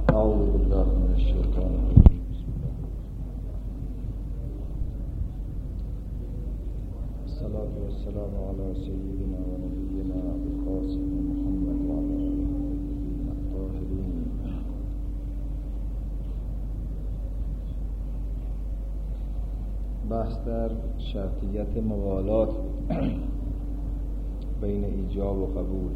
اعوذ بالله من الشیطان الرجیم. الصلاة والسلام على سيدنا ونبينا القاسم محمد وعلى آله الطاهرين. بحث در شرطیت موالات بین ایجاب و قبول.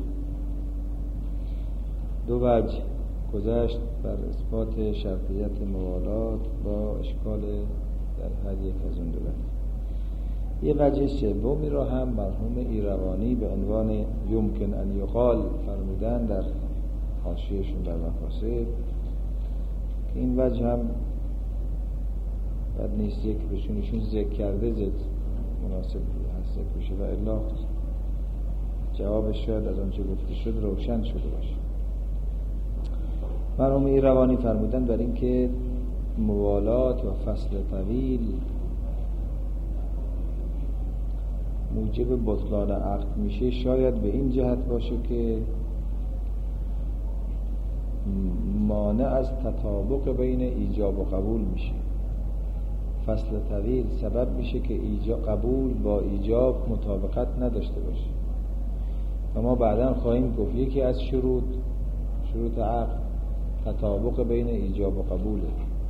دو وجه گذشت بر اثبات شرطیت موالات با اشکال در هر یک از اون دو وجه. یه وجه سومی را هم مرحوم ایروانی به عنوان یمکن ان یقال فرمودن در حاشیه‌شون در مفاسد که این وجه هم بد نیست یک بهشونشون ذکر کرده مناسب هست ذکر بشه و الا جوابش شاید از آنچه گفته شد روشن شده باشه. مرحوم ایروانی فرمودن بر این که موالات و فصل طویل موجب بطلان عقد میشه شاید به این جهت باشه که مانع از تطابق بین ایجاب و قبول میشه. فصل طویل سبب میشه که قبول با ایجاب مطابقت نداشته باشه و ما بعداً خواهیم گفت یکی از شروط عقد تطابق بین ایجاب و قبوله.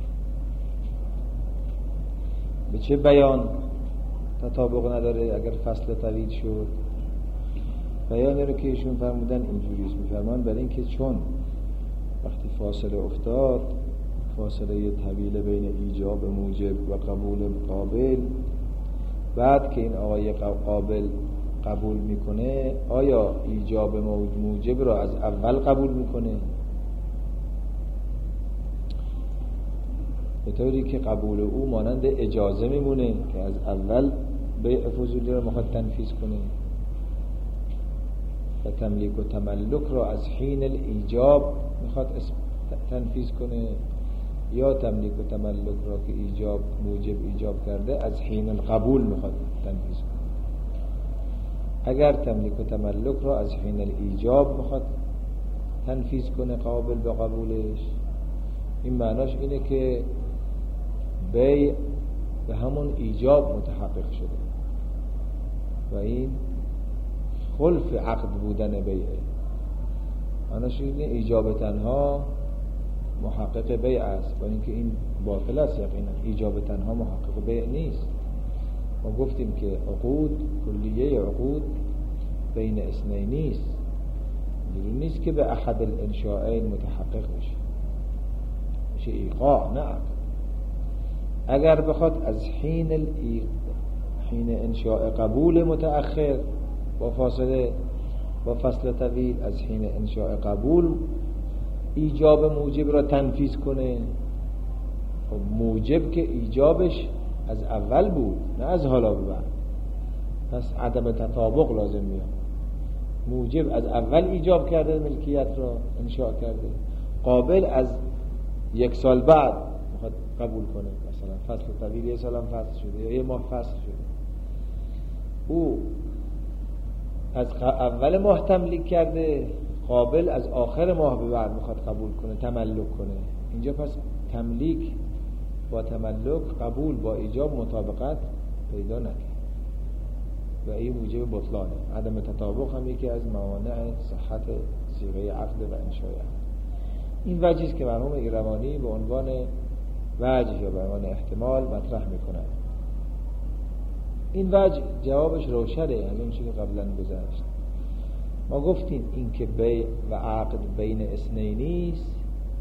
به چه بیان تطابق نداره اگر فصل طویل شد؟ بیانی رو که ایشون فرمودن اینجوریست، میفرمان برای این که چون وقتی فاصله افتاد، فاصله طویل بین ایجاب موجب و قبول قابل، بعد که این آقای قابل قبول میکنه آیا ایجاب موجب رو از اول قبول میکنه؟ به طوری که قبول او مانند اجازه میمونه که از اول بیع فضولی رو میخواد تنفیذ کنه و تملیک و تملک رو از حین الایجاب میخواد تنفیذ کنه، یا تملیک و تملک رو که ایجاب موجب ایجاب کرده از حین القبول میخواد تنفیذ کنه. اگر تملیک و تملک رو از حین الایجاب میخواد تنفیذ کنه قابل به قبولش، این معناش اینه که بیع به همون ایجاب متحقق شده و این خلف عقد بودن بیعه. معناش اینه ایجاب تنها محقق بیع است و اینکه این باطل است. یقینا ایجاب تنها محقق بیع نیست. ما گفتیم که عقود کلیه عقود بین اثنین نیست، اینجوری نیست که به احد الانشاءین متحقق بشه ایقاع، نه. اگر بخواد از حین انشاء قبول متأخر با فاصله با فصل طویل از حین انشاء قبول ایجاب موجب را تنفیذ کنه، خب موجب که ایجابش از اول بود نه از حالا به بعد، پس عدم تطابق لازم میاد. موجب از اول ایجاب کرده ملکیت را انشاء کرده، قابل از یک سال بعد میخواد قبول کنه، مثلا فصل طویل یه سال هم فصل شده یا یه ماه فصل شده، او از اول ماه تملیک کرده، قابل از آخر ماه به بعد میخواد قبول کنه، تملک کنه. اینجا پس تملیک با تملک قبول با ایجاب مطابقت پیدا نکنه و این موجب بطلانه. عدم تطابق هم یکی از موانع صحت صیغه عقد و انشاء عقد. این وجهی است که مرحوم ایروانی به عنوان وجه یا به عنوان احتمال مطرح میکنند. این وجه جوابش روشنه، همین چیزی که قبلا گذشت. ما گفتیم این که بیع و عقد بین اثنینی است،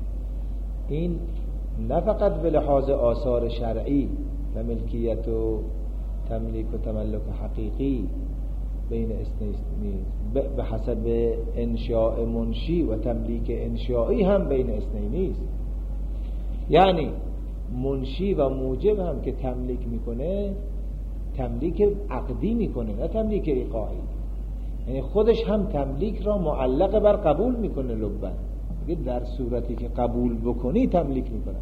این نه فقط به لحاظ آثار شرعی و ملکیت و تملیک و تملک حقیقی بین اثنینی، به حسب انشاء منشی و تملیک انشائی هم بین اثنینی است. یعنی منشی و موجب هم که تملیک میکنه تملیک عقدی میکنه نه تملیک ایقاعی. یعنی خودش هم تملیک را معلق بر قبول میکنه لبن، میگه در صورتی که قبول بکنی تملیک میکنه.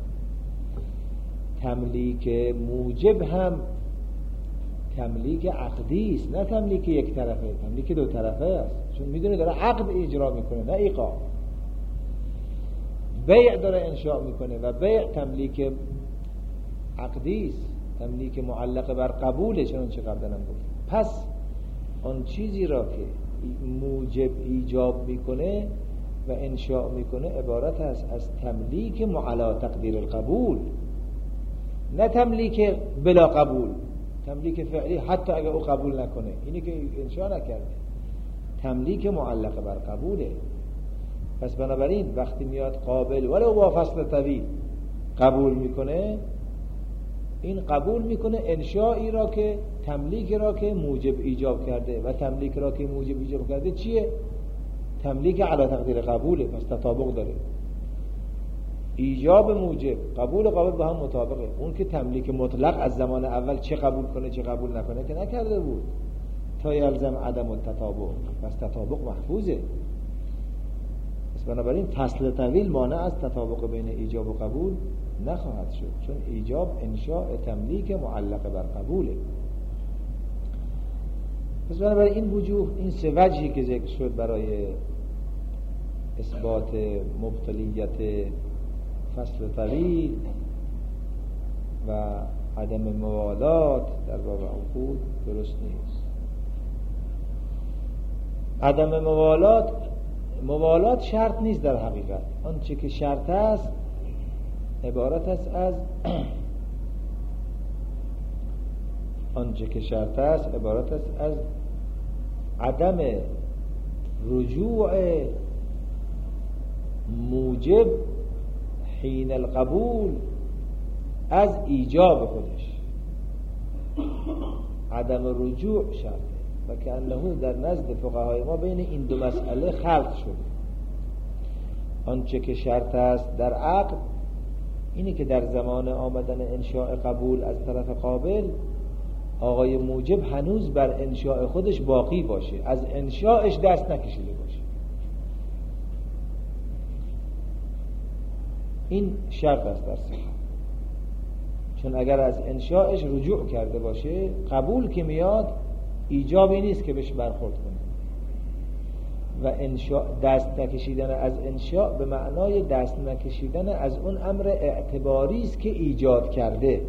تملیک موجب هم تملیک عقدی است نه تملیک یک طرفه، تملیک دو طرفه است، چون میدونه داره عقد اجرا میکنه نه ایقاع. بیع داره انشاء میکنه و بیع تملیک عقدی است، تملیک معلق بر قبوله، چون چه قبلا هم گفت. پس آن چیزی را که موجب ایجاب میکنه و انشاء میکنه عبارت است از تملیک معلا تقدیر القبول، نه تملیک بلا قبول، تملیک فعلی حتی اگر او قبول نکنه، اینی که انشاء نکرده، تملیک معلق بر قبوله. پس بنابراین وقتی میاد قابل ولو با فصل طویل قبول میکنه، این قبول میکنه انشائی را که تملیک را که موجب ایجاب کرده و تملیک را که موجب ایجاب کرده چیه؟ تملیک علی تقدیر قبوله. پس تطابق داره، ایجاب موجب قبول قابل با هم مطابقه. اون که تملیک مطلق از زمان اول چه قبول کنه چه قبول نکنه که نکرده بود، تا یلزم عدم التطابق، پس تطابق محفوظه. پس بنابراین فصل طویل مانع از تطابق بین ایجاب و قبول نخواهد شد، چون ایجاب انشاء تملیک معلق بر قبوله. پس بنابراین این وجوه، این سه وجهی که ذکر شد برای اثبات مبطلیت فصل طویل و عدم موالات در باب عقود درست نیست. عدم موالات شرط نیست در حقیقت. آنچه که شرط است عبارت است از عدم رجوع موجب حین القبول از ایجاب خودش. عدم رجوع شرطه و که انه در نزد فقهای ما بین این دو مسئله خلط شده. آنچه که شرط است در عقد اینی که در زمان آمدن انشاء قبول از طرف قابل آقای موجب هنوز بر انشاء خودش باقی باشه، از انشاءش دست نکشیده باشه. این شرط است در صحت، چون اگر از انشاءش رجوع کرده باشه قبول که میاد ایجابی نیست که بهش برخورد کنه. و انشاء، دست نکشیدن از انشاء به معنای دست نکشیدن از اون امر اعتباری است که ایجاد کرده.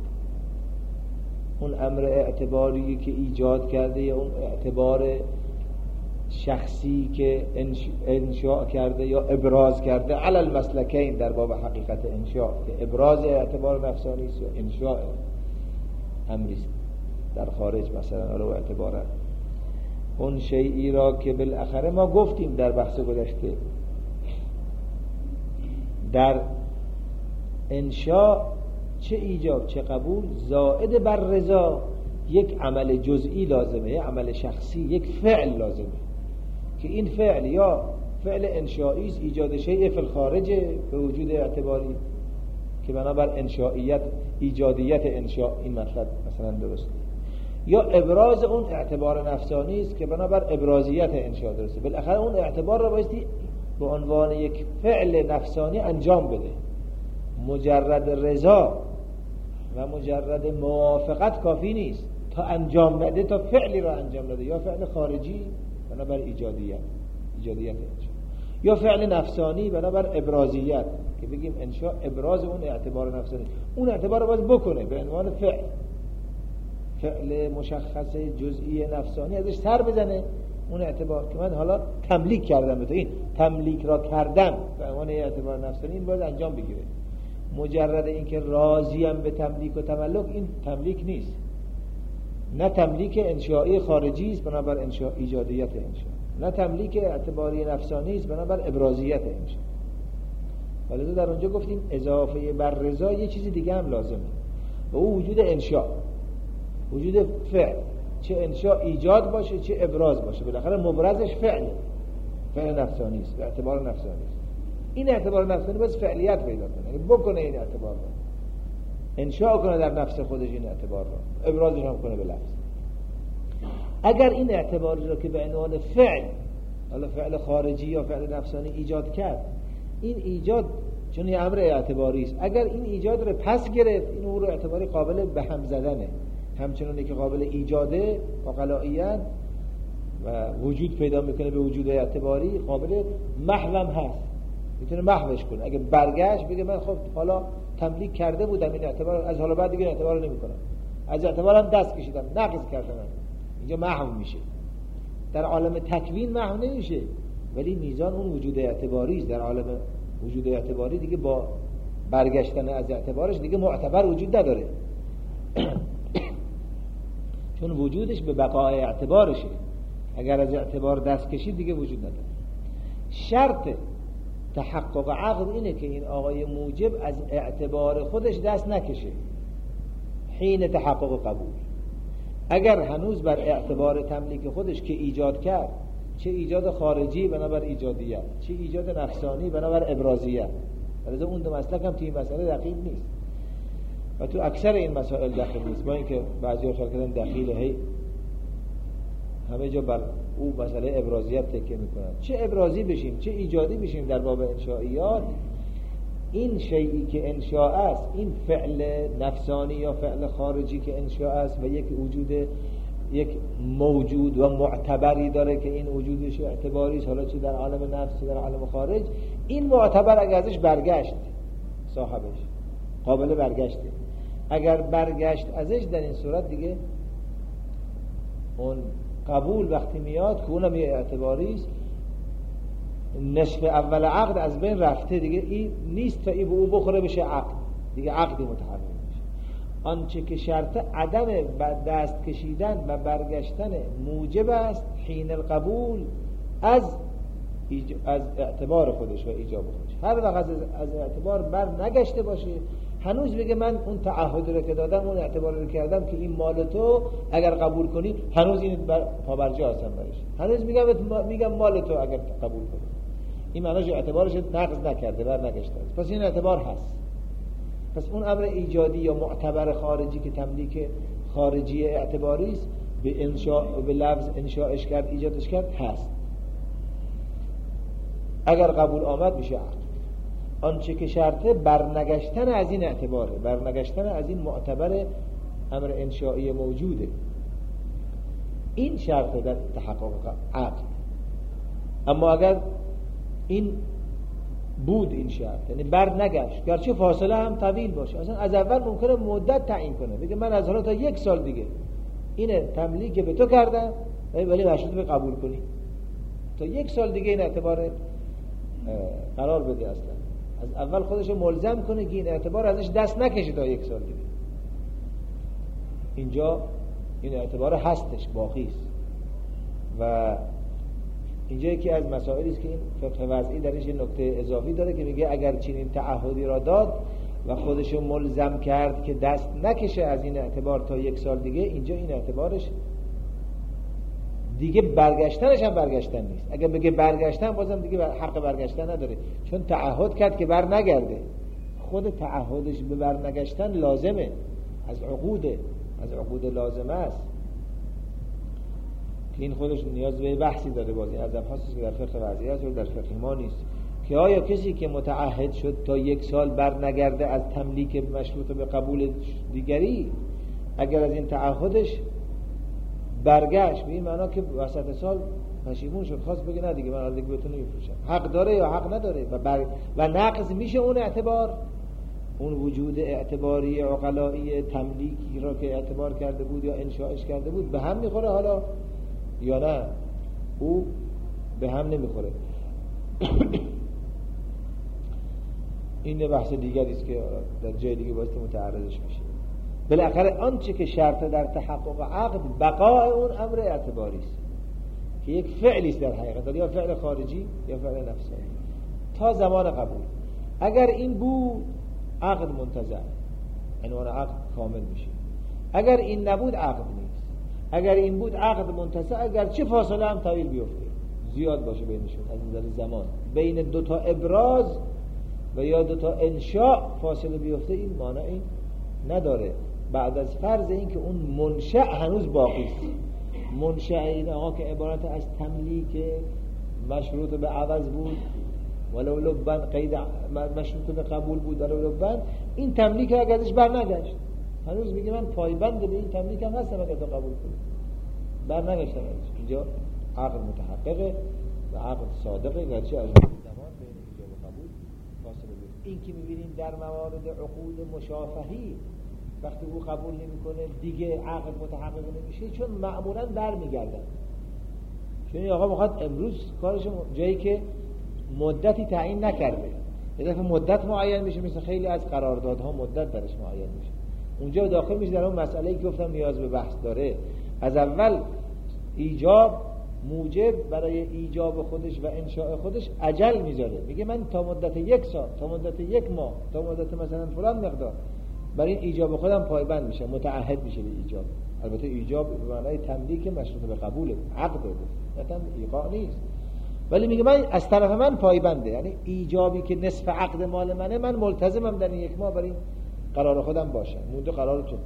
اون امر اعتباری که ایجاد کرده یا اون اعتبار شخصی که انشاء کرده یا ابراز کرده، علی المسلکین در باب حقیقت انشاء که ابراز اعتبار نفسانی است یا انشاء امری در خارج مثلا علو اعتباره. اون شیئی را که بالاخره ما گفتیم در بحث گذشته در انشاء چه ایجاب چه قبول زائد بر رضا یک عمل جزئی لازمه، یک عمل شخصی، یک فعل لازمه که این فعل یا فعل انشائی است، ایجاد شیء فی الخارج به وجود اعتباری که بنابر انشائیت ایجادیت انشاء این مطلب مثلا درسته، یا ابراز اون اعتبار نفسانی است که بنابر ابرازیت انشاء درسته. بالاخره اون اعتبار را بایستی به عنوان یک فعل نفسانی انجام بده. مجرد رضا و مجرد موافقت کافی نیست تا انجام نده، تا فعلی را انجام نده، یا فعل خارجی بنابر ایجادیت انشاء، یا فعل نفسانی بنابر ابرازیت که بگیم انشاء ابراز اون اعتبار نفسانی، اون اعتبار را باید بکنه به عنوان فعل مشخص جزئی نفسانی ازش سر بزنه اون اعتبار که من حالا تملیک کردم به تو، این تملیک را کردم به عنوان اعتبار نفسانی این باید انجام بگیره. مجرد اینکه راضیم به تملیک و تملک این تملیک نیست، نه تملیک انشائی خارجی است بنابر انشاء ایجادیت انشاء، نه تملیک اعتباری نفسانی است بنابر ابرازیت انشاء. ولذا در اونجا گفتیم اضافه بر رضا یه چیزی دیگه هم لازمه و او وجود انشاء، وجود فعل، چه انشاء ایجاد باشه چه ابراز باشه، بالاخره مبرزش فعل نفسانی است، به اعتبار نفسانی است. این اعتبار نفسانی باید فعلیت پیدا کنه، یعنی بکنه این اعتبار رو، انشاء کنه در نفس خودش این اعتبار رو، ابرازش هم کنه به لفظ. اگر این اعتباری رو که به عنوان فعل، حالا فعل خارجی یا فعل نفسانی ایجاد کرد، این ایجاد چون یه امر اعتباری است، اگر این ایجاد رو پس گرفت این امور اعتباری قابل به هم زدنه، همچنانی که قابل ایجاده عقلائیاً و وجود پیدا میکنه به وجود اعتباری، قابل محو هم هست. میتونه محوش کنه. اگه برگشت بگه من خب حالا تملیک کرده بودم این اعتبار، از حالا بعد دیگه اعتبار نمیکنم، از اعتبارم دست کشیدم، نقض کردم، اینجا محو میشه. در عالم تکوین محو نمیشه، ولی میزان اون وجود اعتباری است. در عالم وجود اعتباری دیگه با برگشتن از اعتبارش دیگه معتبر وجود نداره چون وجودش به بقای اعتبارشه. اگر از اعتبار دست کشید دیگه وجود نداره. شرط تحقق عقد اینه که این آقای موجب از اعتبار خودش دست نکشه حین تحقق قبول. اگر هنوز بر اعتبار تملیک خودش که ایجاد کرد، چه ایجاد خارجی بنابر ایجادیت، چه ایجاد نفسانی بنابر ابرازیت، لذا اون دو مسلک هم توی این مسئله دقیق نیست و تو اکثر این مسائل دقیق نیست. با اینکه بعضی ها خیال کردن دقیقه، هی همه جا بر او مسئله ابرازیت تکیه میکنن. چه ابرازی بشیم چه ایجادی بشیم در باب انشائیات، این شیئی که انشاء است، این فعل نفسانی یا فعل خارجی که انشاء است و یک وجود، یک موجود و معتبری داره که این وجودش اعتباری است، حالا چه در عالم نفس چه در عالم خارج، این معتبر اگر ازش برگشت صاحبش قابل برگشته. اگر برگشت ازش در این صورت دیگه اون قبول وقتی میاد که اونم یه اعتباری است، نصف اول عقد از بین رفته دیگه، این نیست تا این به او بخوره بشه عقد، دیگه عقدی متحرک میشه. آنچه که شرط عدم دست کشیدن و برگشتن موجب است حین القبول از اعتبار خودش و ایجاب خودش. هر وقت از اعتبار بر نگشته باشه، هنوز بگه من اون تعهد رو که دادم، اون اعتبار رو کردم که این مال تو اگر قبول کنی، هنوز این پابرجا هستم برش، هنوز میگم مال تو اگر قبول کنی. این معناش اعتبارش نقض نکرده، بر نگشته است، پس این اعتبار هست. پس اون امر ایجادی یا معتبر خارجی که تملیک خارجی اعتباری است، به انشاء، به لفظ انشاءش کرد، ایجادش کرد، هست. اگر قبول آمد میشه عقد. آنچه که شرطه برنگشتن از این اعتباره، برنگشتن از این معتبر امر انشائی موجوده، این شرطه در تحقق عقد. اما اگر این بود این شرط، یعنی برنگشت، گرچه فاصله هم طویل باشه، اصلا از اول ممکنه مدت تعیین کنه، بگه من از حالا تا 1 سال دیگه اینه تملیک به تو کردم ولی مشروط به قبول کنی، تا 1 سال دیگه این اعتبار قرار بده. اصلا از اول خودش ملزم کنه که این اعتبار ازش دست نکشه تا 1 سال دیگه. اینجا این اعتبار هستش، باقی است. و اینجا یکی از مسائلی است که این فقه وضعی درش یه نکته اضافی داره که میگه اگر چنین تعهدی را داد و خودشو ملزم کرد که دست نکشه از این اعتبار تا 1 سال دیگه، اینجا این اعتبارش دیگه برگشتنش هم برگشتن نیست. اگر بگه برگشتن، بازم دیگه حق برگشتن نداره، چون تعهد کرد که بر نگرده. خود تعهدش به بر نگشتن لازمه، از عقود لازمه است که این خودش نیاز به بحثی داره. بازی از ابحاثی که در فقه وضعی است و در فقه ما نیست، که آیا کسی که متعهد شد تا 1 سال بر نگرده از تملیک مشروط به قبول دیگری، اگر از این تعهدش برگشت، به این معنا که وسط سال پشیمون شد، خواست بگه نه دیگه من از دیگه بهتون نمیفروشم، حق داره یا حق نداره و نقض میشه اون اعتبار، اون وجود اعتباری عقلایی تملیکی را که اعتبار کرده بود یا انشاءش کرده بود به هم میخوره حالا یا نه؟ او به هم نمیخوره. این بحث دیگری است که در جای دیگه باید متعرضش میشه. بالاخره آنچه که شرط در تحقق عقد بقای اون امر اعتباری است که یک فعلی است در حقیقت، یا فعل خارجی یا فعل نفسانی تا زمان قبول. اگر این بود عقد منتزع، عنوان عقد کامل میشه. اگر این نبود عقد نیست. اگر این بود عقد منتزع، اگر چه فاصله هم طویل بیفته، زیاد باشه بینشون از نظر زمان، بین 2 تا ابراز و یا 2 تا انشاء فاصله بیفته، این مانعی نداره، بعد از فرض این که اون منشأ هنوز باقی است. منشأ این آقا که عبارت از تملیک مشروط به عوض بود، ولو لبن قید مشروط به قبول بود ولو لبن، این تملیک اگر ازش بر نگشت، هنوز میگه من پایبند به این تملیک هم هستم اگر تو قبول کنی، بر نگشتم ازش. اینجا عقد متحققه و عقد صادقه، گرچه از زمان بین ایجاب و قبول این که میبینیم در موارد عقود مشافهی وقتی او قبول نمیکنه دیگه عقد متحقق نمیشه، چون معمولا برمیگردن. چون این آقا میخواد امروز کارش جایی که مدتی تعیین نکرده، یه دفعه مدت معین میشه، مثل خیلی از قراردادها مدت درش معین میشه، اونجا داخل میشه در اون مسئله‌ای که گفتم نیاز به بحث داره. از اول ایجاب موجب برای ایجاب خودش و انشاء خودش اجل میذاره، میگه من تا مدت 1 سال، تا مدت 1 ماه، تا مدت مثلا فلان مقدار برای ایجاب خودم پایبند میشه، متعهد میشه به ایجاب. البته ایجاب به معنای تملیک مشروط به قبوله، عقده، مثلا ایقاع نیست، ولی میگه من از طرف من پایبنده، یعنی ایجابی که نصف عقد مال منه، من ملتزمم در این 1 ماه برای قرار خودم باشه، مونده قرار تو.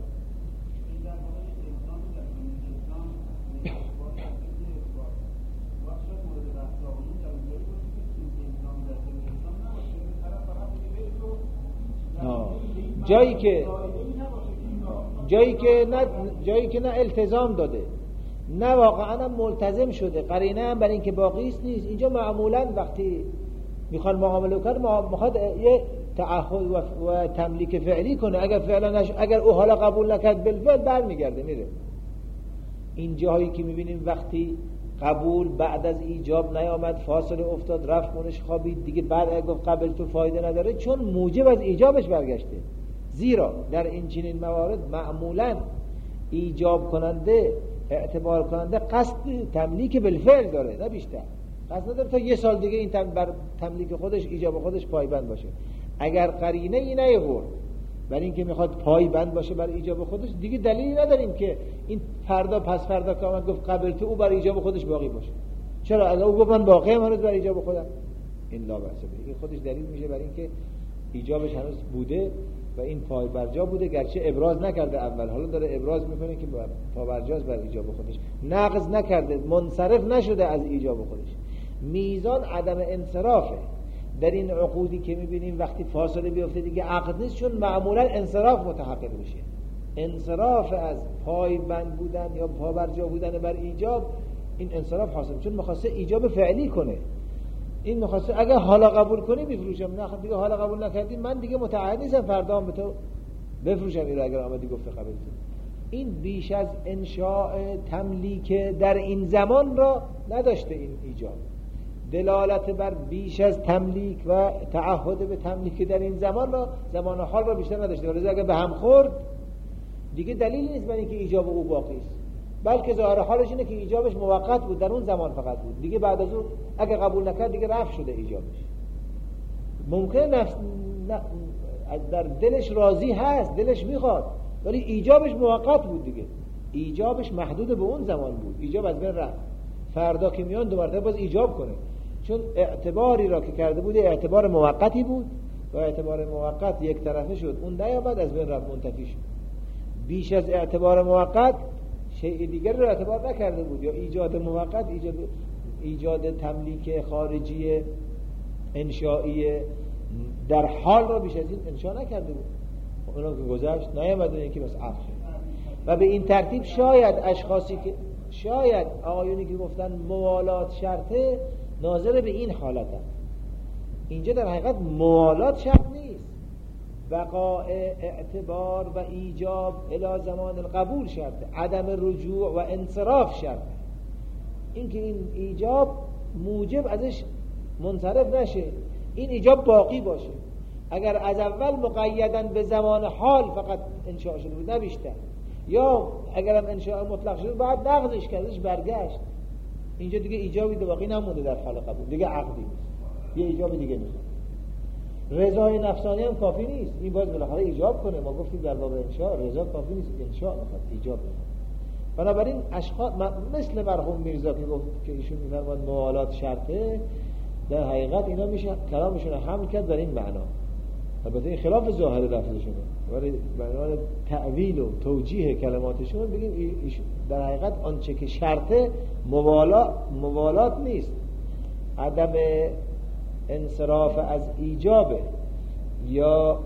جایی که نه التزام داده، نه واقعا ملتزم شده، قرینه هم برای اینکه باقی است نیست. اینجا معمولا وقتی میخوان معامله کنه، میخواد یه تعهد و تملیک فعلی کنه، اگر فعلا اگر او حالا قبول نکرد بالفعل برمیگرده میره. این جایی که میبینیم وقتی قبول بعد از ایجاب نیامد، فاصله افتاد، رفت خونش خوابید، دیگه بعد گفت قبل تو فایده نداره، چون موجب از ایجابش برگشته. زیرا در این چنین موارد معمولا ایجاب کننده، اعتبار کننده قصد تملیک بالفعل داره، نه بیشتر. قصد نداره تا 1 سال دیگه این بر تملیک خودش، ایجاب خودش پایبند باشه. اگر قرینه ای نیاورد برای اینکه میخواد پایبند باشه بر ایجاب خودش، دیگه دلیلی نداریم که این فردا پس فردا که آمد گفت قبل تو، او بر ایجاب خودش باقی باشه. چرا؟ از او گفت من باقی ام بر ایجاب خودم، این لا بأس به. این خودش دلیل میشه برای اینکه ایجابش هنوز بوده و این پای برجا بوده، گرچه ابراز نکرده اول، حالا داره ابراز میکنه که پا برجاست بر ایجاب خودش، نقض نکرده، منصرف نشده از ایجاب خودش. میزان عدم انصرافه در این عقودی که میبینیم وقتی فاصله بیفته دیگه عقد نیست، چون معمولا انصراف متحقق میشه. انصراف از پای بند بودن یا پا برجا بودن بر ایجاب، این انصراف حاصل، چون میخواسته ایجاب فعلی کنه. این میخواسته اگه حالا قبول کنی میفروشم، نه دیگه حالا قبول نکردی من دیگه متعهد نیستم فردا هم به تو بفروشم اینو اگر آمدی گفته قبول کنی. این بیش از انشاء تملیک در این زمان را نداشته. این ایجاب دلالت بر بیش از تملیک و تعهد به تملیک در این زمان را، زمان حال را بیشتر نداشته. ولی اگه به هم خورد دیگه دلیلی نیست برای اینکه ایجاب او باقی است، بلکه ظاهر حالش اینه که ایجابش موقت بود، در اون زمان فقط بود، دیگه بعد از اون اگه قبول نکرد دیگه رفع شده ایجابش. ممکنه نفس در دلش راضی هست، دلش میخواد، ولی ایجابش موقت بود دیگه، ایجابش محدود به اون زمان بود، ایجاب از بین رفت. فردا که میان 2 مرتبه باز ایجاب کنه، چون اعتباری را که کرده بود اعتبار موقتی بود و اعتبار موقت یک طرفه شد، اون نیامد، از بین رفت، منتفی شد. بیش از اعتبار موقت شیء دیگر رو اعتبار نکرده بود، یا ایجاد موقت، ایجاد تملیک خارجی انشائی در حال را بیش از این انشا نکرده بود. اونا که گذشت نیامد اینکه بس عفو شد. و به این ترتیب شاید اشخاصی که آقایونی که گفتن موالات شرطه، ناظر به این حالت هست. اینجا در حقیقت موالات شرط نیست، بقاء اعتبار و ایجاب الی زمان القبول شرطه، عدم رجوع و انصراف شرطه. اینکه این ایجاب موجب ازش منصرف نشه، این ایجاب باقی باشه. اگر از اول مقیدن به زمان حال فقط انشاء شده بود، نه بیشتر، یا اگرم انشاء مطلق شده بعد نقضش کردش برگشت، اینجا دیگه ایجابی باقی نمونده در حال قبول، دیگه عقدی نیست، یه ایجاب دیگه میخواد. رضای نفسانی هم کافی نیست، این باید بالاخره ایجاب کنه. ما گفتیم در باب انشاء رضا کافی نیست، انشاء میخواد، ایجاب میخواد. بنابراین اشخاص مثل مرحوم میرزا که گفت که ایشون میفرماد موالات شرطه، در حقیقت اینا میشه کلامشون حمل کرد بر این معنا. البته این خلاف ظاهر لفظشونه، ولی برای تعویل و توجیه کلماتشون بگیم در حقیقت آنچه که شرطه موالات نیست، عدم انصراف از ایجابه یا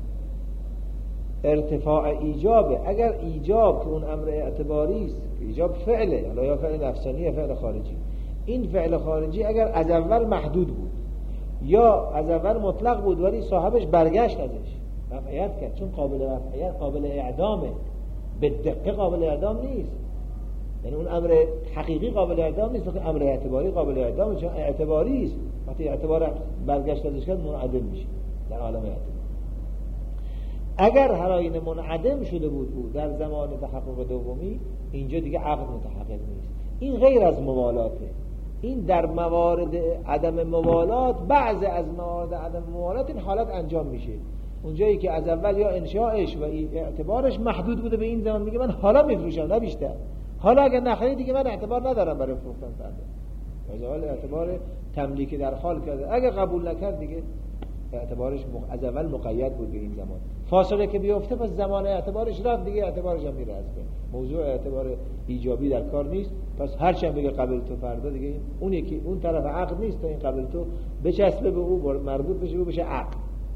ارتفاع ایجابه. اگر ایجاب که اون امر اعتباری است، ایجاب فعله، حالا یا فعل نفسانی یا فعل خارجی، این فعل خارجی اگر از اول محدود بود، یا از اول مطلق بود ولی صاحبش برگشت ازش رفعیت کرد، چون قابل رفعیت قابل اعدامه، به دقیق قابل اعدام نیست، یعنی اون امر حقیقی قابل اعدام نیست، ولی امر اعتباری قابل اعدامه، چون اعتباری است. وقتی اعتبار برگشت ازش کرد منعدم میشه در عالم اعتبار. اگر هر آینه منعدم شده بود او در زمان تحقق دومی، اینجا دیگه عقد متحقق نیست. این غیر از موالاته. این در موارد عدم موالات، بعض از موارد عدم موالات این حالت انجام میشه. اونجایی که از اول یا انشاءش و اعتبارش محدود بوده به این زمان، میگه من حالا میفروشم نه بیشتر، حالا اگر نخری دیگه من اعتبار ندارم برای فروختن فردا. از اول اعتبار تملیک در حال کرده، اگر قبول نکرد دیگه اعتبارش از اول مقید بود به این زمان. فاصله که بیفته پس زمان اعتبارش رفت، دیگه اعتبارش هم میره از بین. موضوع اعتبار ایجابی در کار نیست. پس هر چند بگه قبل تو فردا، دیگه اون یکی اون طرف عقد نیست تا این قبل تو بچسبه به او، مربوط بشه، بشه عقد.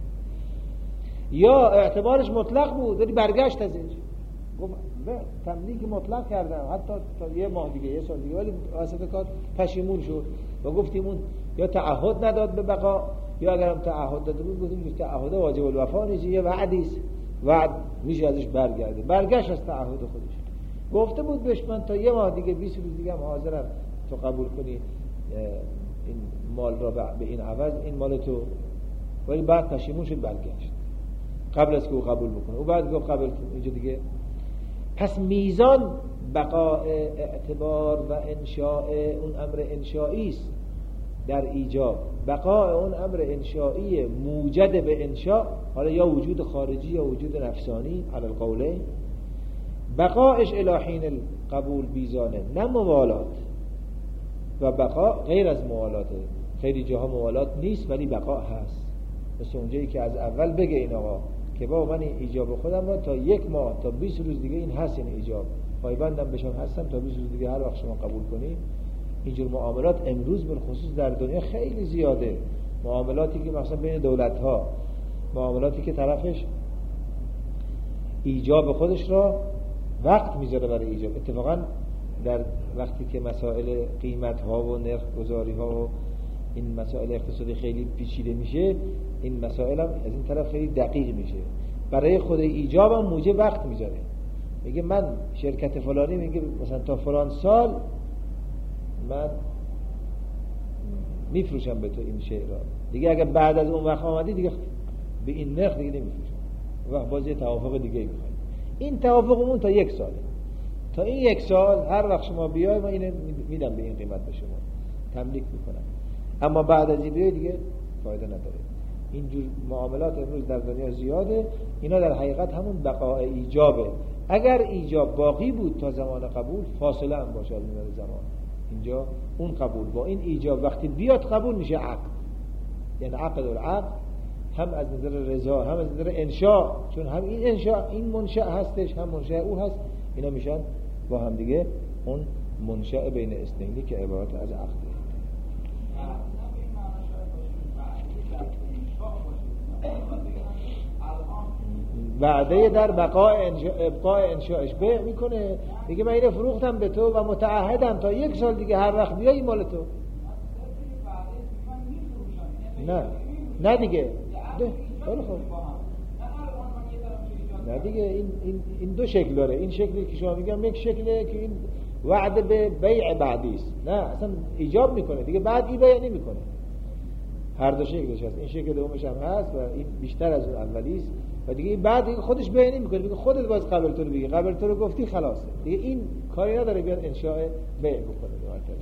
یا اعتبارش مطلق بود ولی برگشت ازش، گفت تملیک مطلق کردم حتی تا یه ماه دیگه، یه سال دیگه، ولی واسه کار پشیمون شد و گفتیم اون یا تعهد نداد به بقا، یا اگرم تعهد داده بود گفتیم که تعهد واجب الوفا نیست، یه وعدی است، وعد میشه ازش برگرده. برگشت از تعهد خودش، گفته بود بهش من تا یه ماه دیگه 20 روز دیگه هم حاضرم تو قبول کنی این مال را به این عوض، این مال تو، ولی بعد پشیمون شد برگشت قبل از که او قبول بکنه. او بعد گفت قبل اینجا دیگه. پس میزان بقاء اعتبار و انشاء اون امر انشایی است در ایجاب، بقاء اون امر انشایی موجد به انشاء، حالا یا وجود خارجی یا وجود نفسانی علی القولین، بقاءش الی حین القبول بیزانه، نه موالات. و بقاء غیر از موالاته، خیلی جاها موالات نیست ولی بقاء هست. مثل اونجایی که از اول بگه این آقا که با من این ایجاب خودم را تا 1 ماه تا 20 روز دیگه این هست، این ایجاب پایبندم بشم هستم تا 20 روز دیگه هر وقت شما قبول کنید. اینجور معاملات امروز به خصوص در دنیا خیلی زیاده. معاملاتی که مثلا بین دولت ها، معاملاتی که طرفش ایجاب خودش را وقت میذاره برای ایجاب. اتفاقا در وقتی که مسائل قیمت ها و نرخ گذاری ها و این مسائل اقتصادی خیلی پیچیده میشه، این مسائل هم از این طرف خیلی دقیق میشه. برای خود ایجاب هم موجب وقت میذاره. میگه من شرکت فلانی، میگه مثلا تا فلان سال من میفروشم به تو این شی را، دیگه اگر بعد از اون وقت آمدی دیگه به این نرخ دیگه نمیفروشم، و باز یه توافق دیگه میخواد. این توافقمون تا 1 ساله، تا این 1 سال هر وقت شما بیای من اینو میدم به این قیمت به شما، تملیک میکنم. اما بعد از این دیگه فایده نداره. اینجور معاملات امروز در دنیا زیاده. اینا در حقیقت همون بقاء ایجابه. اگر ایجاب باقی بود تا زمان قبول، فاصله هم باشه از میان زمان، اینجا اون قبول با این ایجاب وقتی بیاد قبول میشه عقد. یعنی عقد العقد هم از نظر رضا هم از نظر انشاء، چون هم این انشاء این منشأ هستش هم منشأ او هست، اینا میشن با هم دیگه اون منشأ بین اثنینی که عبارت از عقده. وعده در ابقاء انشاءش بیع میکنه، میگه من اینو فروختم به تو و متعهدم تا 1 سال دیگه هر وقت بیای مال تو. نه دیگه خیلی خوب. نه دیگه این 2 شکل داره. این شکلی که شما میگم یک شکله که این وعده به بیع بعدی است، نه اصلا ایجاب میکنه دیگه بعد این بیع نمیکنه. هر 2 شکلش هست. این شکل دومش هم هست و این بیشتر از اون اولی است و دیگه بعد دیگه خودش بیع نمیکنه، میگه خودت باز قبل تو رو بگی، قبل تو رو گفتی خلاصه دیگه، این کاری نداره بیاد انشاء بیع بکنه.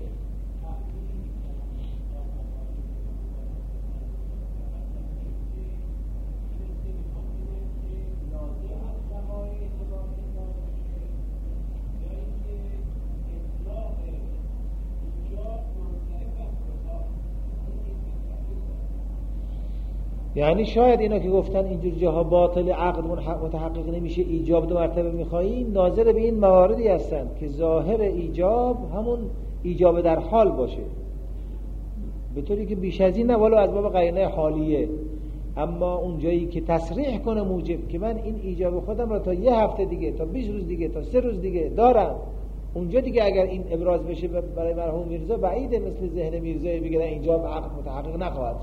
یعنی شاید اینا که گفتن اینجور جاها باطل عقد متحقق نمیشه، ایجاب 2 مرتبه میخواییم، ناظر به این مواردی هستند که ظاهر ایجاب همون ایجاب در حال باشه، به طوری که بیش از این نه، ولو از باب قرینه حالیه. اما اون جایی که تصریح کنه موجب که من این ایجاب خودم را تا 1 هفته دیگه، تا 20 روز دیگه، تا 3 روز دیگه دارم، اونجا دیگه اگر این ابراز بشه برای مرحوم میرزا بعیده مثل ذهن میرزا بگه اینجا عقد متحقق نخواهد شد.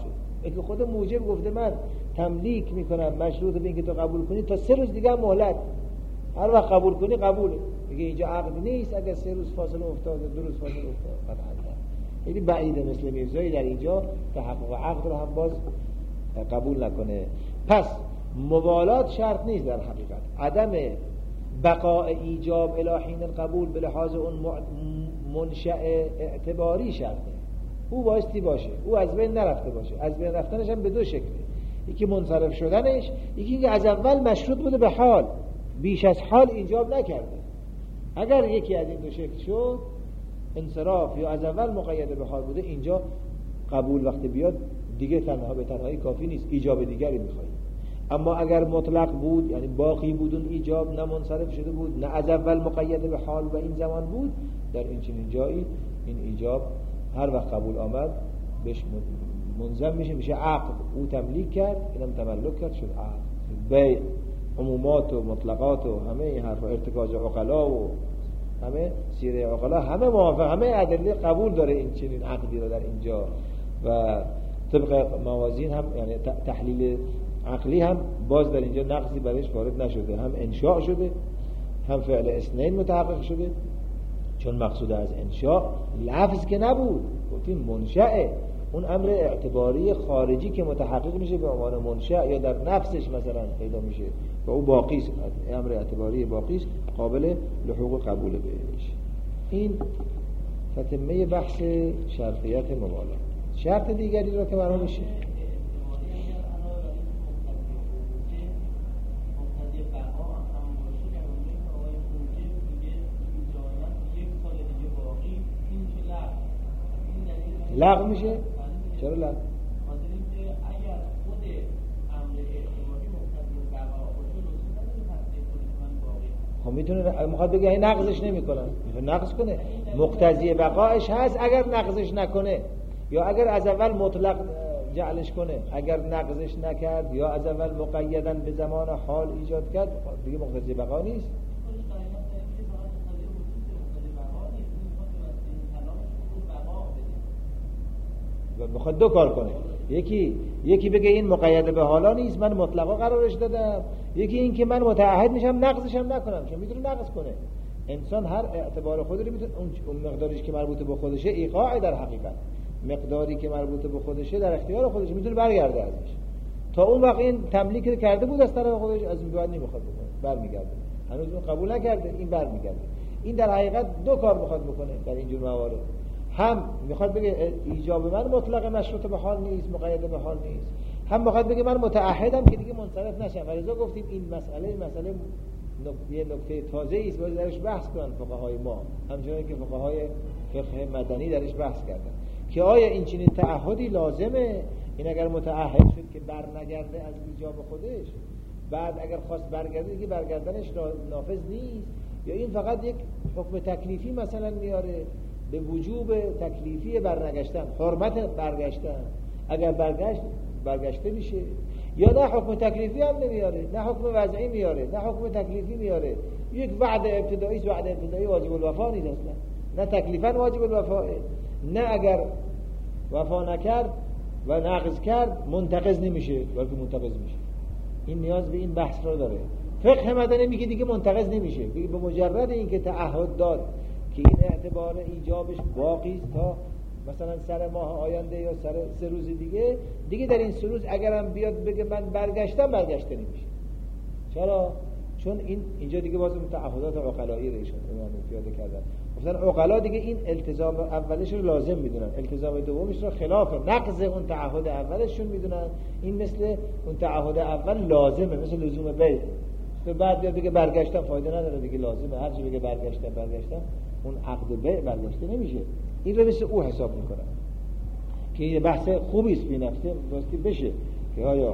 که خود موجب گفته من تملیک میکنم مشروط به اینکه تو قبول کنی تا 3 روز دیگه هم مهلت، هر وقت قبول کنی قبوله. میگه اینجا عقد نیست اگر 3 روز فاصله افتاده 2 روز فاصله افتاده قطعا خیلی بعیده مثل میرزایی در اینجا تحقق عقد رو هم باز قبول نکنه. پس موالات شرط نیست در حقیقت، عدم بقاء ایجاب الی حین القبول به لحاظ اون منشأ اعتباری شرطه، او بایستی باشه، او از بین نرفته باشه. از بین رفتنش هم به 2 شکله، یکی منصرف شدنش، یکی اینکه از اول مشروط بوده به حال، بیش از حال ایجاب نکرده. اگر یکی از این 2 شکل شد، انصراف یا از اول مقید به حال بوده، اینجا قبول وقتی بیاد دیگه تنها به تنهایی کافی نیست، ایجاب دیگری میخواد. اما اگر مطلق بود یعنی باقی بود اون ایجاب، نه منصرف شده بود نه از اول مقید به حال و این زمان بود، در این چنین جایی این ایجاب هر وقت قبول آمد بهش منضم میشه عقد. او تملیک کرد، اینم تملک کرد، شد عقد. بیع، عمومات و مطلقات و همه این حرفا، ارتکاز عقلا و همه سیره عقلا، همه موافق، همه ادله قبول داره این چنین عقدی رو در اینجا. و طبق موازین هم یعنی تحلیل عقلی هم باز در اینجا نقصی برایش وارد نشده، هم انشاء شده هم فعل اثنین متحقق شده، چون مقصود از انشاء لفظ که نبود، گفتیم منشأ، اون امر اعتباری خارجی که متحقق میشه به عنوان منشأ یا در نفسش مثلا پیدا میشه و او باقی است، امر اعتباری باقی است، قابل لحوق قبول بهش. این تتمه بحث شرطیت موالات. شرط دیگری رو که مرحوم میشه لغو میشه. چرا لغو؟ خب میتونه میخواد بگه این نقضش نمیکنن، نقض کنه، مقتضی بقایش هست اگر نقضش نکنه، یا اگر از اول مطلق جعلش کنه. اگر نقضش نکرد یا از اول مقیدن به زمان حال ایجاد کرد دیگه مقتضی بقا نیست. و بخواد 2 کار کنه، یکی بگه این مقید به حالا نیست، من مطلقا قرارش دادم، یکی این که من متعهد میشم نقضش هم نکنم، چون میتونه نقض کنه. انسان هر اعتبار خودی رو میتونه، اون مقداریش که مربوط به خودشه ایقاع، در حقیقت مقداری که مربوط به خودشه در اختیار خودش، میتونه برگرده ازش. تا اون وقت این تملیک کرده بود از طرف خودش، از این بعد نمیخواد بکنه، برمیگرده. هنوز اون قبول نکرده، این برمیگرده. این در حقیقت 2 کار میخواد بکنه در اینجور موارد. هم میخواد بگه ایجاب من مطلق مشروط به حال نیست، مقید به حال نیست، هم میخواد بگه من متعهدم که دیگه منصرف نشم. ولذا گفتیم این مسئله یه نکته تازه‌ای است، باید درش بحث کنن فقهای ما، همچنان که فقهای فقه مدنی درش بحث کردن که آیا این چنین تعهدی لازمه؟ این اگر متعهد شد که برنگرده از ایجاب خودش، بعد اگر خواست برگرده دیگه برگردنش نافذ نیست، یا این فقط یک حکم تکلیفی مثلا میاره به وجوب تکلیفی برنگشتن، حرمت برگشتن، اگر برگشته میشه، یا نه حکم تکلیفی هم نمیاره، نه حکم وضعی میاره، نه حکم تکلیفی میاره، یک وعده ابتدایی است، وعده ابتدایی واجب الوفا نیست اصلا، نه تکلیفاً واجب الوفا، نه اگر وفا نکرد و نقض کرد منتقض نمیشه بلکه منتقض میشه. این نیاز به این بحث رو داره. فقه مدنی میگه دیگه منتقض نمیشه، میگه به مجرد اینکه تعهد داد که این اعتبار ایجابش باقی است تا مثلا سر ماه آینده یا سر 3 روز دیگه در این 3 روز اگرم بیاد بگه من برگشته نمیشه. چرا؟ چون اینجا دیگه باز اون تعهدات عقلایی رو ایشون پیاده کردن. گفتن عقلا دیگه این التزام اولش رو لازم میدونن، التزام دومش رو خلاف نقض اون تعهد اولشون میدونن. این مثل اون تعهد اول لازمه، مثل لزوم بیع. تو بعد بیاد بگه برگشتم فایده نداره دیگه، لازمه هر چی بگه برگشتم اون عقد بیع برگشته نمیشه. این رو مثل او حساب میکنن که یه بحث خوبی است بی نفسه راستی بشه که آیا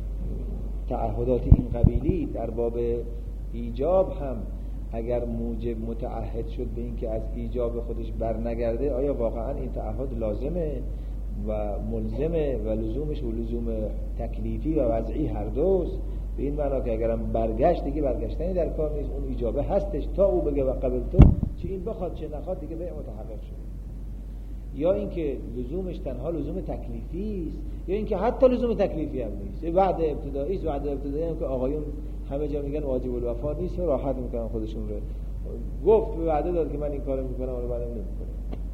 تعهدات این قبیلی در باب ایجاب هم اگر موجب متعهد شد به این که از ایجاب خودش برنگرده، آیا واقعا این تعهد لازمه و ملزمه و لزومش و لزوم تکلیفی و وضعی هر دوست، به این معنا که اگرم برگشت دیگه برگشتنی در کار نیست، اون ایجابه هستش تا او بگه و قبل تو چه این بخواد چه نخواد دیگه به متحقق شد. یا اینکه لزومش تنها لزوم تکلیفی است یا اینکه حتی لزوم تکلیفی هم نیست. وعده ابتدایی است. وعده ابتدایی هم که آقایون همه جا میگن واجب الوفا نیست، راحت میکنن خودشون رو. گفت وعده داد که من این کارو میکنم ولی بعدم نمیکنه.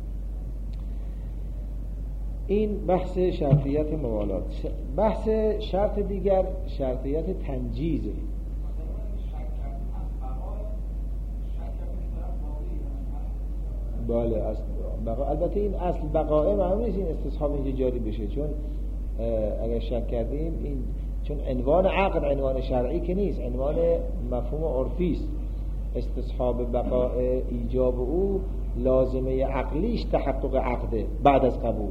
این بحث شرطیت موالات. بحث شرط دیگر شرطیت تنجیزه. بله اصل بقا. البته این اصل بقائه معلوم نیست این استصحاب اینجا جاری بشه، چون اگر شک کردیم این چون عنوان عقد عنوان شرعی که نیست، عنوان مفهوم عرفی است. استصحاب بقاء ایجاب او لازمه عقلیش تحقق عقده بعد از قبول.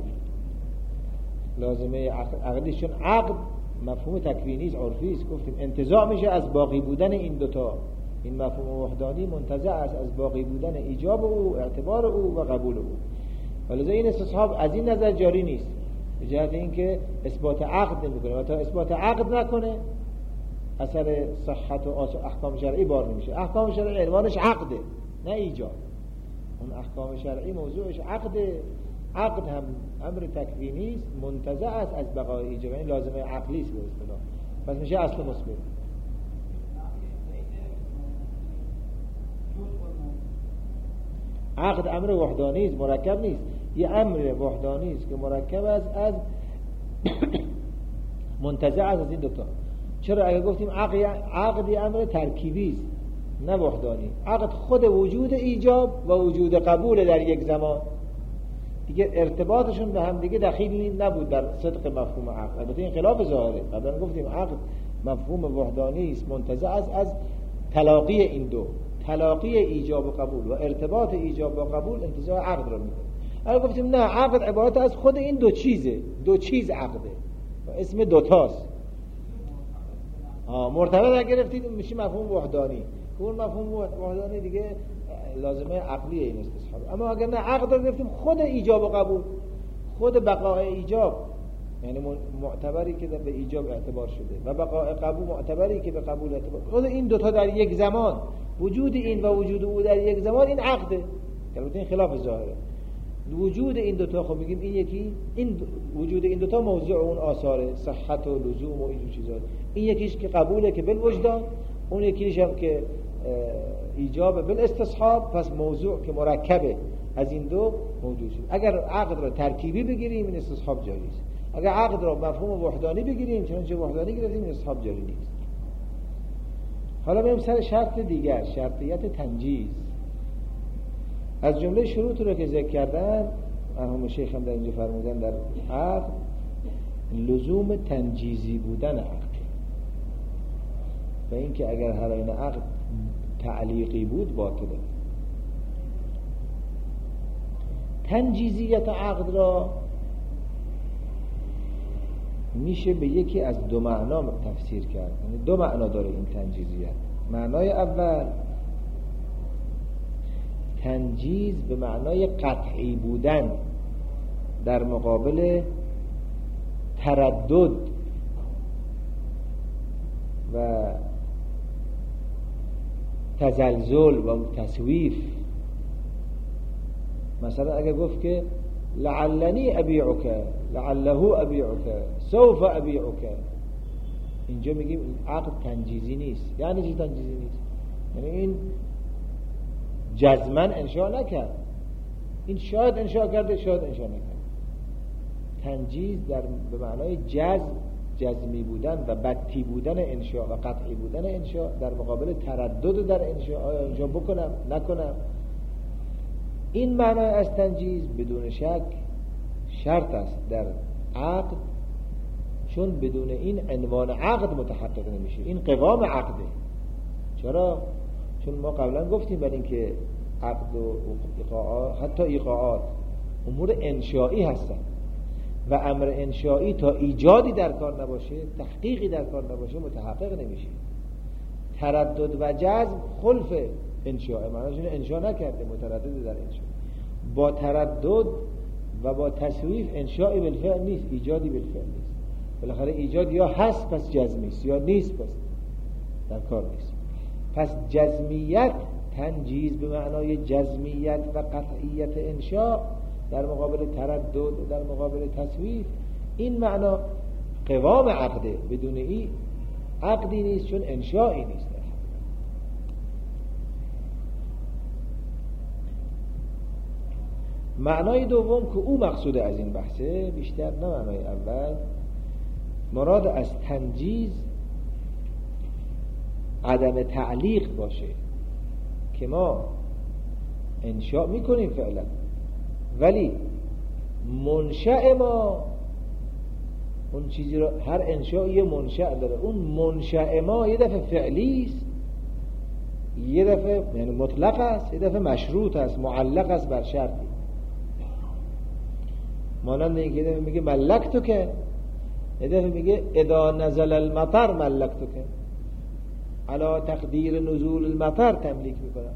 لازمه عقلیش چون عقد مفهوم تکوینی است، عرفی است. گفتیم انتزاع میشه از باقی بودن این دوتا. این مفهوم وحدانی منتزع است از باقی بودن ایجاب او، اعتبار او و قبول او. ولذا این استصحاب از این نظر جاری نیست، به جهت اینکه اثبات عقد نمیکنه و تا اثبات عقد نکنه اثر صحت و احکام شرعی بار نمیشه. احکام شرعی عنوانش عقده نه ایجاب. اون احکام شرعی موضوعش عقده. عقد هم امر تکوینی است، منتزع است از بقای ایجاب، یعنی لازمه عقلی است به اصطلاح. پس میشه اصل مثبت. عقد امر وحدانی است، مرکب نیست. یه امر وحدانی است که مرکب است از منتزع است از این دوتا. چرا اگه گفتیم عقد امر ترکیبی است نه وحدانی. عقد خود وجود ایجاب و وجود قبول در یک زمان، دیگه ارتباطشون به هم دیگه دخیل نبود در صدق مفهوم عقد. البته این خلاف ظاهره. قبلا گفتیم عقد مفهوم وحدانی است، منتزع است از تلاقی این دو، تلاقی ایجاب و قبول و ارتباط ایجاب و قبول انتزاع عقد رو میکنه. اگه گفتیم نه عقد عبارت از خود این دو چیزه، دو چیز عقده و اسم دوتاست، مرتبط گرفتید میشه مفهوم وحدانی. اون مفهوم وحدانی دیگه لازمه عقلیه این استصحاب. اما اگر نه عقد رو گرفتیم خود ایجاب و قبول، خود بقاء ایجاب یعنی معتبری که به ایجاب اعتبار شده و بقاء قبول معتبری که به قبول اعتبار، خود این دوتا در یک زمان، وجود این و وجود او در یک زمان، این عقده. البته این خلاف ظاهره. وجود این دوتا خب میگیم این یکی، این وجود این دوتا موضوع اون آثار صحت و لزوم و این چیزا. این یکیش که قبوله که بالوجدان، اون یکیش هم که ایجاب بالاستصحاب. پس موضوع که مرکبه از این دو موجود شد. اگر عقد را ترکیبی بگیریم این استصحاب جاری است. اگر عقد را مفهوم وحدانی بگیریم چنانچه وحدانی گرفتیم این استصحاب جاری نیست. حالا بریم سر شرط دیگر، شرطیت تنجیز. از جمله شروط رو که ذکر کردن مرحوم شیخ هم در اینجا فرمودن در عقد لزوم تنجیزی بودن عقد و اینکه اگر هر این عقد تعلیقی بود باطله. تنجیزیت عقد را میشه به یکی از دو معنا تفسیر کرد. یعنی دو معنا داره این تنجیزیت. معنای اول تنجیز به معنای قطعی بودن در مقابل تردد و تزلزل و تسویف. مثلا اگر گفت که لعلنی ابیعک، لعله ابیعک، سوف ابیعک، اینجا میگیم عقد تنجیزی نیست. یعنی چی تنجیزی نیست؟ یعنی این جزمن انشاء نکرد، این شاید انشاء کرده، شاید انشاء نکرد. تنجیز به معنای جزمی بودن و بطی بودن انشاء و قطعی بودن انشاء در مقابل تردد در انشاء، آیا انشاء بکنم نکنم. این معنای از تنجیز بدون شک شرط است در عقد، چون بدون این عنوان عقد متحقق نمیشه. این قوام عقده. چرا؟ چون ما قبلا گفتیم برای اینکه عقد و ایقاعات، حتی ایقاعات امور انشایی هستن و امر انشایی تا ایجادی در کار نباشه، تحقیقی در کار نباشه، متحقق نمیشه. تردد و جزم خلف انشاء، معنیش اینه انشاء نکرده، متردد در انشاء. با تردد و با تسویف انشائی بالفعل نیست، ایجادی بالفعل نیست. بالاخره ایجاد یا هست پس جزمی است، یا نیست پس در کار نیست. پس جزمیت، تنجیز به معنای جزمیت و قطعیت انشاء، در مقابل تردد، در مقابل تصویف، این معنا قوام عقده. بدون این عقدی نیست، چون انشایی نیست. معنای دوم که او مقصود از این بحثه، بیشتر نه معنای اول، مراد از تنجیز عدم تعلیق باشه که ما انشاء میکنیم فعلا، ولی منشأ ما اون چیزی رو، هر انشاء یه منشأ داره، اون منشأ ما یه دفعه فعلی است، یه دفعه یعنی مطلق است، یه دفعه مشروط است، معلق است بر شرطی. مانند اینکه یه دفعه میگه ملکتو که، یه دفعه میگه اذا نزل المطر ملکتو که، علا تقدیر نزول المطر تملیک میکنم.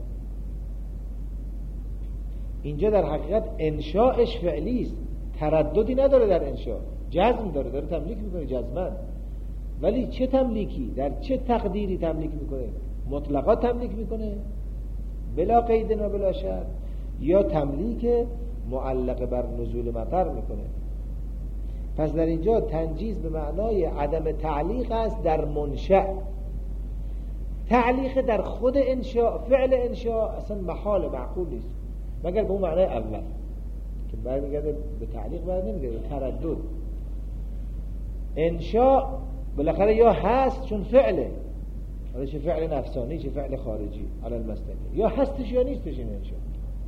اینجا در حقیقت انشاءش فعلی است، ترددی نداره در انشاء، جزم داره تملیک میکنه جزمن. ولی چه تملیکی، در چه تقدیری تملیک میکنه؟ مطلقا تملیک میکنه بلا قید و بلا شرط، یا تملیک معلق بر نزول مطر میکنه. پس در اینجا تنجیز به معنای عدم تعلیق است در منشأ. تعلیق در خود انشاء، فعل انشاء اصلا محال، معقول نیست مگر به اون معنای اول که برمیگرده به تعلیق، برمیگرده به تردد. انشاء بالاخره یا هست چون فعله، حالا چه فعل نفسانی چه فعل خارجی علی المستقیم، یا هستش یا نیستش این انشاء.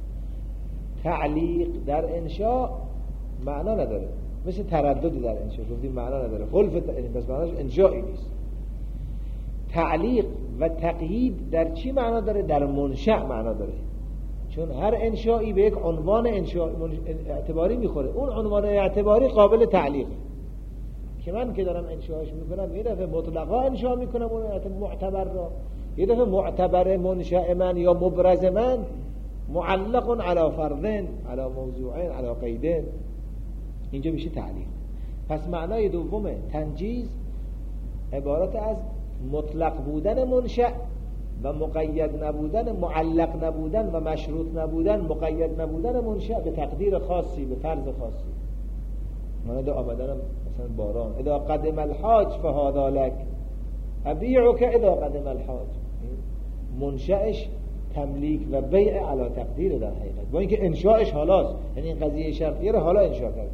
تعلیق در انشاء معنا نداره، مثل تردد در انشاء گفتیم معنا نداره، خلف پس معناش انشائی نیست. تعلیق و تقیید در چی معنا داره؟ در منشأ معنا داره، چون هر انشائی به یک عنوان انشاء اعتباری میخوره. اون عنوان اعتباری قابل تعلیق که من که دارم انشاءش میکنم، یه دفعه مطلقا انشاء میکنم اون معتبر را، یه دفعه معتبر منشأ من یا مبرز من معلق علی فرضین، علی موضوعین، علی قیدین، اینجا میشه تعلیق. پس معنای دوم تنجیز عبارت از مطلق بودن منشأ و مقید نبودن، معلق نبودن و مشروط نبودن، مقید نبودن منشأ به تقدیر خاصی، به فرض خاصی. مانند آمدن مثلا باران، اذا قدم الحاج فهذا لك ابيعك اذا قدم الحاج، منشأش تملیک و بیع علی تقدیر در حقیقت، با اینکه انشاءش حالاست، یعنی این قضیه شرطیه رو حالا انشاء کرده.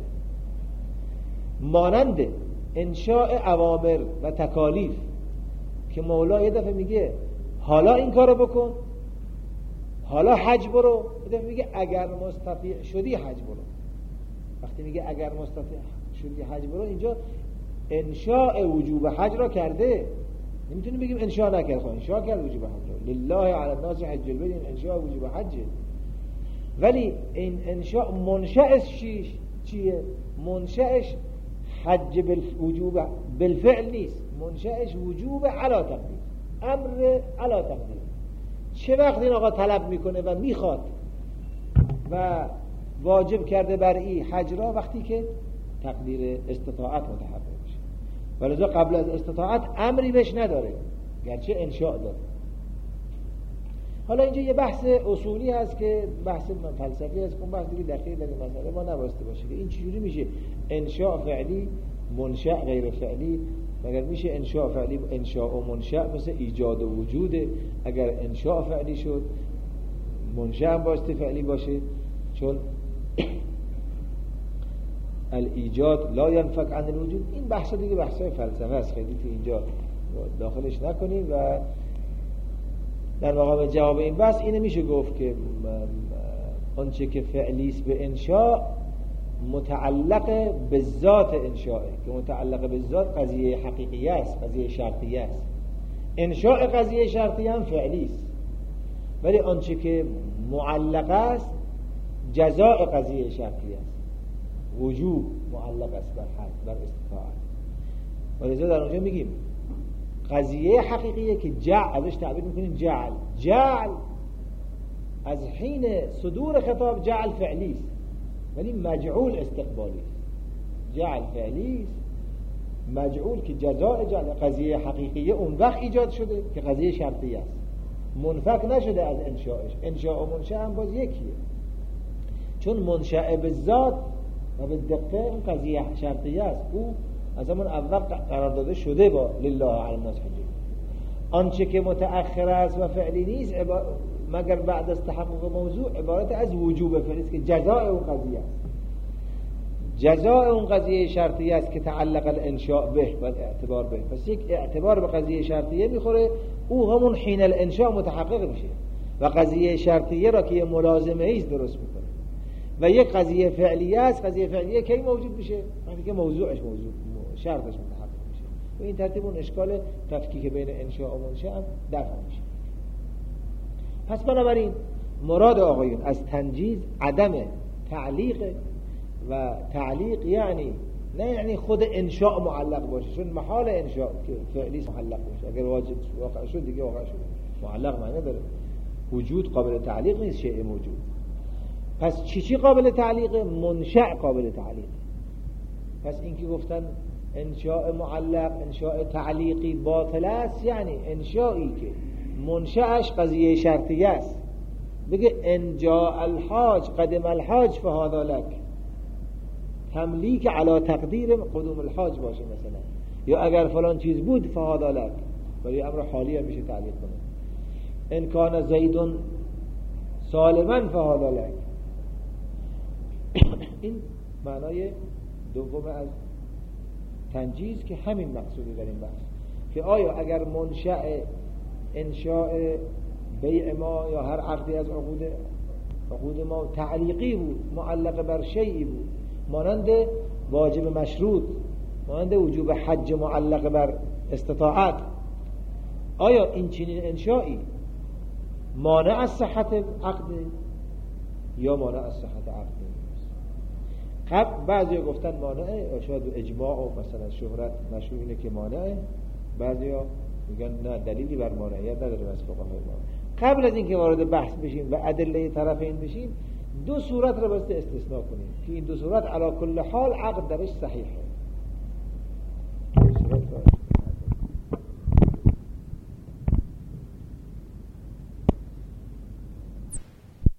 مانند انشاء اوامر و تکالیف که مولا یه دفعه میگه حالا این کارو بکن، حالا حج برو، یه دفعه میگه اگر مستطیع شدی حج برو. وقتی میگه اگر مستطیع شدی حج برو، اینجا انشاء وجوب حج را کرده. نمیتونیم بگیم انشاء نکرد، خب انشاء کرد وجوب حج، لله علی الناس حج البیت، این انشاء وجوب حجه. ولی این انشاء منشأش چیه؟ منشأش حج بالوجوب بالفعل نیست، منشأش وجوب علی تقدیر، امر علی تقدیر. چه وقت این آقا طلب میکنه و میخواد و واجب کرده بر این حج را؟ وقتی که تقدیر استطاعت متحقق بشه، ولذا قبل از استطاعت امری بهش نداره گرچه انشاء داره. حالا اینجا یه بحث اصولی هست که بحث فلسفی هست، اون بحث دیگه دقیق در این مسئله ما نباسته باشه که این چجوری میشه انشاء فعلی منشأ غیر فعلی. اگر میشه انشاء فعلی انشاء و منشأ مثل ایجاد و وجوده، اگر انشاء فعلی شد منشأ هم باسته فعلی باشه، چون الایجاد لا ينفك عن الوجود. این بحث دیگه بحثای فلسفه است، خیلی تو اینجا داخلش نکنیم. و در مقام جواب این بحث اینه میشه گفت که آنچه که فعلی است به انشاء متعلق به ذات انشاء، که متعلق به ذات قضیه حقیقیه است، قضیه شرطیه است. انشاء قضیه شرطیه هم فعلی است، ولی آنچه که معلق است جزاء قضیه شرطیه است، وجوب معلق است بر حد، بر استطاعت. ولذا در اونجا میگیم قضیه حقیقیه که جعل، ازش تعبیر میکنیم جعل از حین صدور خطاب جعل فعلی است، ولی مجعول استقبالی است. جعل فعلی است، مجعول که جزاء جعل قضیه حقیقیه اون وقت ایجاد شده که قضیه شرطیه است، منفک نشده از انشاءش. انشاء و منشأ هم باز یکیه، چون منشأ به ذات و به دقه این قضیه شرطیه است. او از همون اول قرار داده شده با لله علی الناس حجه. آنچه که متأخر است و فعلی نیست مگر بعد از تحقق موضوع عبارت از وجوب فعلی است که جزاء اون قضیه است. جزاء اون قضیه شرطیه است که تعلق الانشاء به و اعتبار به. پس یک اعتبار به قضیه شرطیه میخوره، او همون حین الانشاء متحقق میشه و قضیه شرطیه را که یه ملازمه ایست درست میکنه. و یک قضیه فعلیه است، قضیه فعلیه کی موجود میشه؟ وقتی که موضوعش موجود شرطش متحقق میشه. و این ترتیب اون اشکال تفکیک بین انشاء و منشأ هم دفع میشه. پس بنابراین مراد آقایون از تنجیز عدم تعلیق و تعلیق یعنی نه یعنی خود انشاء معلق باشه، چون محال انشاء که فعلی معلق باشه، اگر واجب واقع شد دیگه واقع شد، معلق معنی داره، وجود قابل تعلیق نیست، شیء موجود. پس چی قابل تعلیق؟ منشأ قابل تعلیق. پس این که گفتن انشاء معلق انشاء تعلیقی باطل است، یعنی انشائی که منشأش قضیه شرطیه است. بگه ان جاء الحاج قدم الحاج فهذا لك، تملیک علی تقدیر قدوم الحاج باشه مثلا، یا اگر فلان چیز بود فهذا لك، ولی امر حالی هم میشه تعلیق کنه. ان کان زید سالما فهذا لك. این معنای دوم از تنجیز که همین مقصودی در این بحث، که آیا اگر منشأ انشاء بیع ما یا هر عقدی از عقود ما تعلیقی بود، معلق بر شیئی بود، مانند واجب مشروط، مانند وجوب حج معلق بر استطاعت، آیا این چنین انشائی مانع از صحت عقد یا مانع از صحت عقد؟ قبل بعضی گفتن مانعه، شاید اجماع و مثلا شهرت مشهور اینه که مانعه، بعضی میگن نه دلیلی بر مانعیت نداره از فقهای ما. قبل از اینکه وارد بحث بشیم و ادله طرفین بشیم، دو صورت رو بس استثناء کنیم که این دو صورت علی کل حال عقد درش صحیحه.